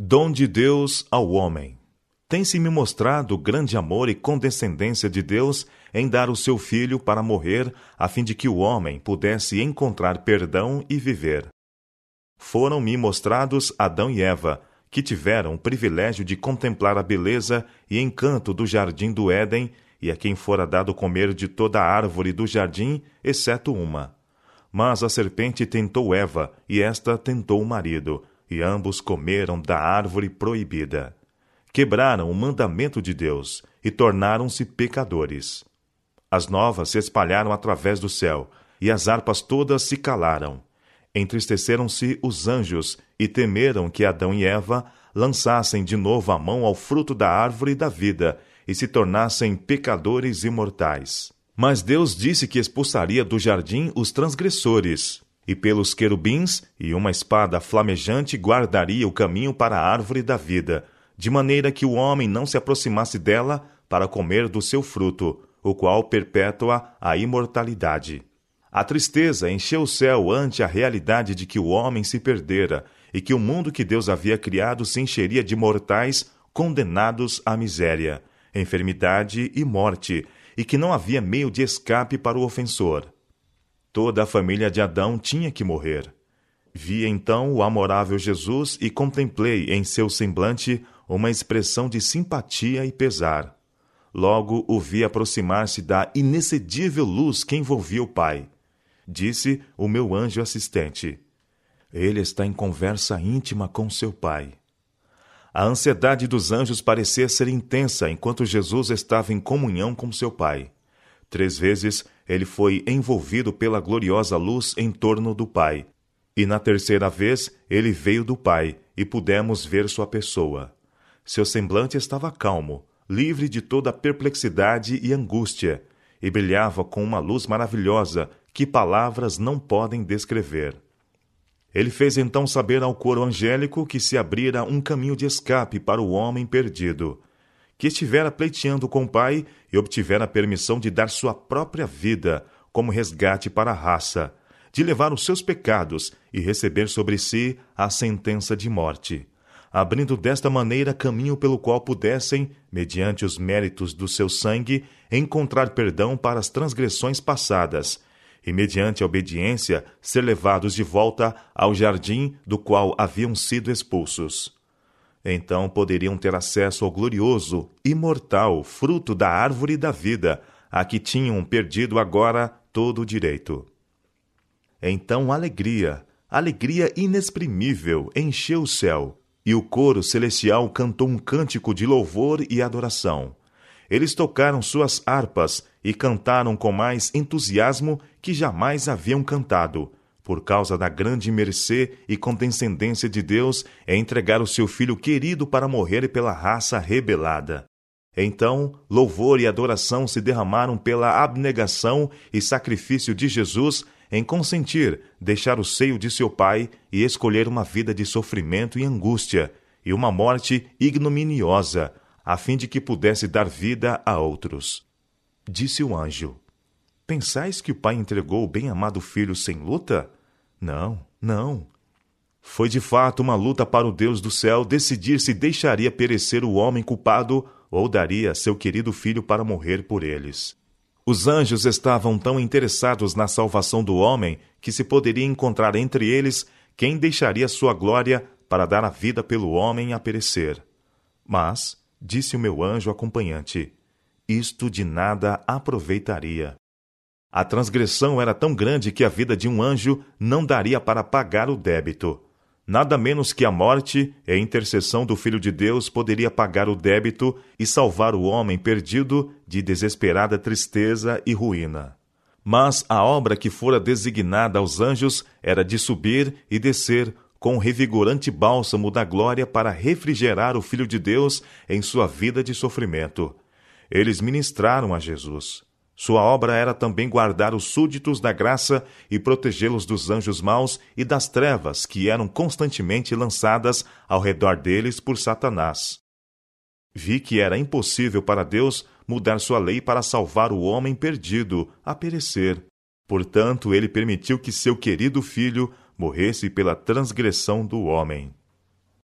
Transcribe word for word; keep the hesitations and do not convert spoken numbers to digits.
Dom de Deus ao homem. Tem-se-me mostrado grande amor e condescendência de Deus em dar o seu Filho para morrer, a fim de que o homem pudesse encontrar perdão e viver. Foram-me mostrados Adão e Eva, que tiveram o privilégio de contemplar a beleza e encanto do jardim do Éden, e a quem fora dado comer de toda a árvore do jardim, exceto uma. Mas a serpente tentou Eva, e esta tentou o marido, e ambos comeram da árvore proibida. Quebraram o mandamento de Deus, e tornaram-se pecadores. As novas se espalharam através do céu, e as harpas todas se calaram. Entristeceram-se os anjos, e temeram que Adão e Eva lançassem de novo a mão ao fruto da árvore da vida, e se tornassem pecadores imortais. Mas Deus disse que expulsaria do jardim os transgressores, e pelos querubins e uma espada flamejante guardaria o caminho para a árvore da vida, de maneira que o homem não se aproximasse dela para comer do seu fruto, o qual perpétua a imortalidade. A tristeza encheu o céu ante a realidade de que o homem se perdera, e que o mundo que Deus havia criado se encheria de mortais condenados à miséria, enfermidade e morte, e que não havia meio de escape para o ofensor. Toda a família de Adão tinha que morrer. Vi então o amorável Jesus e contemplei em seu semblante uma expressão de simpatia e pesar. Logo o vi aproximar-se da inexcedível luz que envolvia o Pai. Disse o meu anjo assistente: ele está em conversa íntima com seu Pai. A ansiedade dos anjos parecia ser intensa enquanto Jesus estava em comunhão com seu Pai. Três vezes ele foi envolvido pela gloriosa luz em torno do Pai, e na terceira vez ele veio do Pai, e pudemos ver sua pessoa. Seu semblante estava calmo, livre de toda perplexidade e angústia, e brilhava com uma luz maravilhosa que palavras não podem descrever. Ele fez então saber ao coro angélico que se abrira um caminho de escape para o homem perdido, que estivera pleiteando com o Pai e obtivera a permissão de dar sua própria vida como resgate para a raça, de levar os seus pecados e receber sobre si a sentença de morte, abrindo desta maneira caminho pelo qual pudessem, mediante os méritos do seu sangue, encontrar perdão para as transgressões passadas, e mediante a obediência ser levados de volta ao jardim do qual haviam sido expulsos. Então poderiam ter acesso ao glorioso, imortal fruto da árvore da vida, a que tinham perdido agora todo o direito. Então alegria, alegria inexprimível encheu o céu, e o coro celestial cantou um cântico de louvor e adoração. Eles tocaram suas harpas e cantaram com mais entusiasmo que jamais haviam cantado, por causa da grande mercê e condescendência de Deus em entregar o seu Filho querido para morrer pela raça rebelada. Então, louvor e adoração se derramaram pela abnegação e sacrifício de Jesus em consentir deixar o seio de seu Pai e escolher uma vida de sofrimento e angústia, e uma morte ignominiosa, a fim de que pudesse dar vida a outros. Disse o anjo: pensais que o Pai entregou o bem-amado Filho sem luta? Não, não. Foi de fato uma luta para o Deus do céu decidir se deixaria perecer o homem culpado ou daria seu querido Filho para morrer por eles. Os anjos estavam tão interessados na salvação do homem que se poderia encontrar entre eles quem deixaria sua glória para dar a vida pelo homem a perecer. Mas, disse o meu anjo acompanhante, isto de nada aproveitaria. A transgressão era tão grande que a vida de um anjo não daria para pagar o débito. Nada menos que a morte e a intercessão do Filho de Deus poderia pagar o débito e salvar o homem perdido de desesperada tristeza e ruína. Mas a obra que fora designada aos anjos era de subir e descer com o revigorante bálsamo da glória para refrigerar o Filho de Deus em sua vida de sofrimento. Eles ministraram a Jesus. Sua obra era também guardar os súditos da graça e protegê-los dos anjos maus e das trevas que eram constantemente lançadas ao redor deles por Satanás. Vi que era impossível para Deus mudar sua lei para salvar o homem perdido a perecer. Portanto, ele permitiu que seu querido Filho morresse pela transgressão do homem.